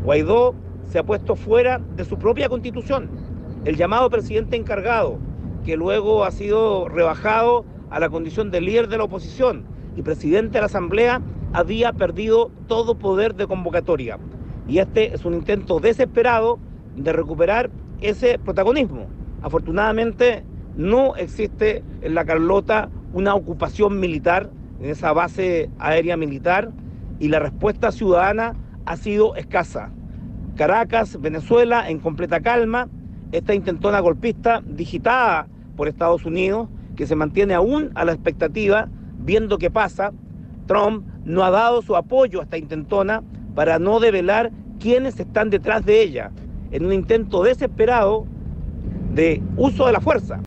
Guaidó se ha puesto fuera de su propia constitución. El llamado presidente encargado, que luego ha sido rebajado a la condición de líder de la oposición y presidente de la Asamblea, había perdido todo poder de convocatoria. Y este es un intento desesperado de recuperar ese protagonismo. Afortunadamente no existe en La Carlota una ocupación militar, en esa base aérea militar, y la respuesta ciudadana ha sido escasa. Caracas, Venezuela, en completa calma, esta intentona golpista digitada por Estados Unidos, que se mantiene aún a la expectativa, viendo qué pasa. Trump no ha dado su apoyo a esta intentona para no develar quiénes están detrás de ella, en un intento desesperado de uso de la fuerza.